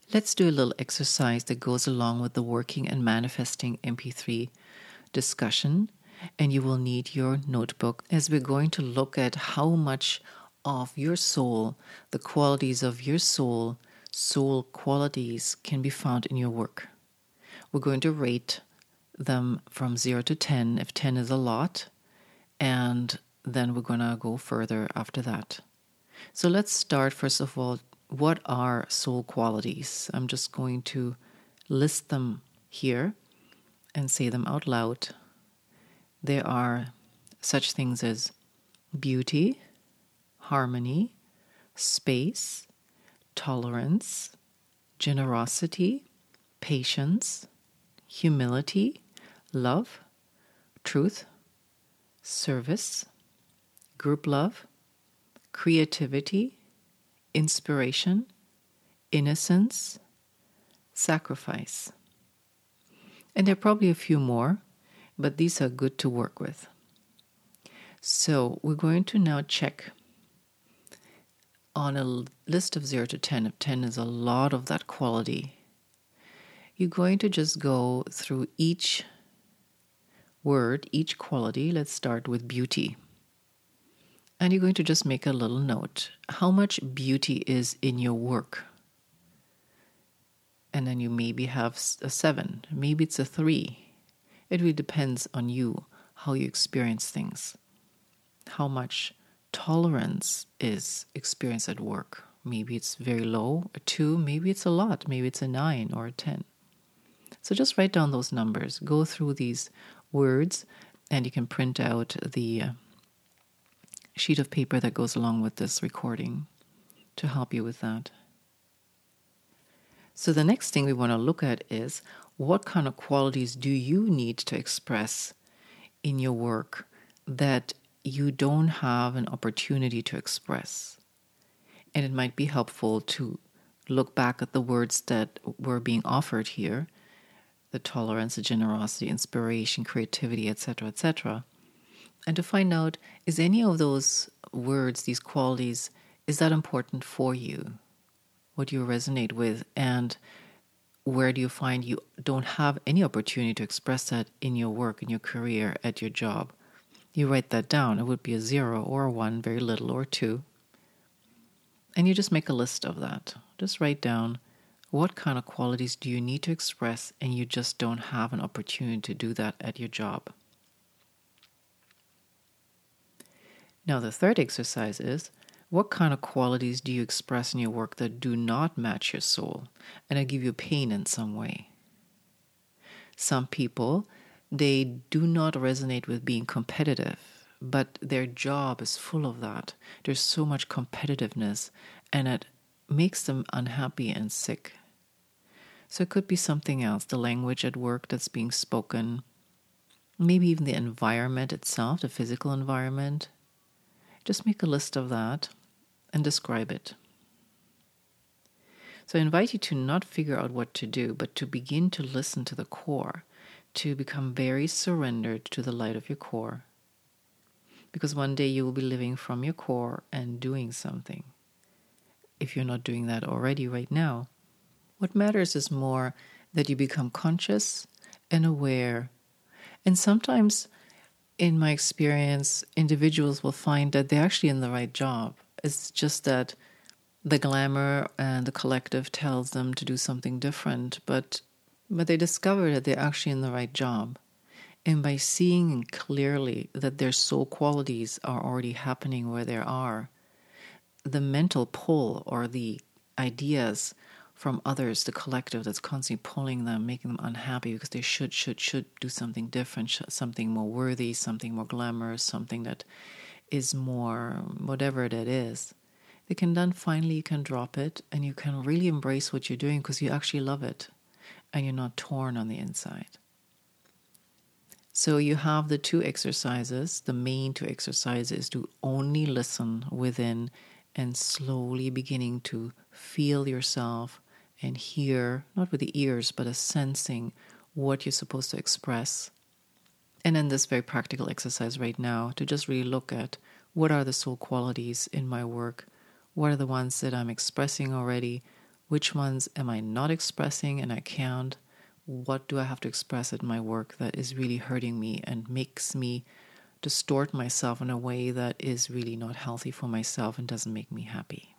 Let's do a little exercise that goes along with the working and manifesting MP3 discussion. And you will need your notebook as we're going to look at how much of your soul, the qualities of your soul qualities can be found in your work. We're going to rate them from 0 to 10, if 10 is a lot, and then we're going to go further after that. So let's start, first of all, what are soul qualities? I'm just going to list them here and say them out loud. There are such things as beauty, harmony, space, tolerance, generosity, patience, humility, love, truth, service, group love, creativity, inspiration, innocence, sacrifice. And there are probably a few more, but these are good to work with. So we're going to now check on a list of 0 to 10. If 10 is a lot of that quality, you're going to just go through each word, each quality. Let's start with beauty. And you're going to just make a little note. How much beauty is in your work? And then you maybe have a 7. Maybe it's a 3. It really depends on you, how you experience things. How much tolerance is experienced at work. Maybe it's very low, a 2. Maybe it's a lot. Maybe it's a 9 or a 10. So just write down those numbers. Go through these words, and you can print out the sheet of paper that goes along with this recording to help you with that. So the next thing we want to look at is, what kind of qualities do you need to express in your work that you don't have an opportunity to express? And it might be helpful to look back at the words that were being offered here, the tolerance, the generosity, inspiration, creativity, etc., etc., and to find out, is any of those words, these qualities, is that important for you? What do you resonate with? And where do you find you don't have any opportunity to express that in your work, in your career, at your job? You write that down. It would be a 0 or a 1, very little, or 2. And you just make a list of that. Just write down, what kind of qualities do you need to express, and you just don't have an opportunity to do that at your job? Now, the third exercise is, what kind of qualities do you express in your work that do not match your soul and that give you pain in some way? Some people, they do not resonate with being competitive, but their job is full of that. There's so much competitiveness, and it makes them unhappy and sick. So it could be something else, the language at work that's being spoken, maybe even the environment itself, the physical environment. Just make a list of that and describe it. So I invite you to not figure out what to do, but to begin to listen to the core, to become very surrendered to the light of your core. Because one day you will be living from your core and doing something. If you're not doing that already right now, what matters is more that you become conscious and aware. And sometimes, in my experience, individuals will find that they're actually in the right job. It's just that the glamour and the collective tells them to do something different, but they discover that they're actually in the right job. And by seeing clearly that their soul qualities are already happening where they are, the mental pull or the ideas from others, the collective that's constantly pulling them, making them unhappy because they should do something different, something more worthy, something more glamorous, something that is more whatever that is. They can then finally, you can drop it and you can really embrace what you're doing because you actually love it and you're not torn on the inside. So you have the 2 exercises. The main 2 exercises is to only listen within and slowly beginning to feel yourself and hear, not with the ears, but a sensing what you're supposed to express. And then this very practical exercise right now to just really look at, what are the soul qualities in my work? What are the ones that I'm expressing already? Which ones am I not expressing and I can't? What do I have to express in my work that is really hurting me and makes me distort myself in a way that is really not healthy for myself and doesn't make me happy?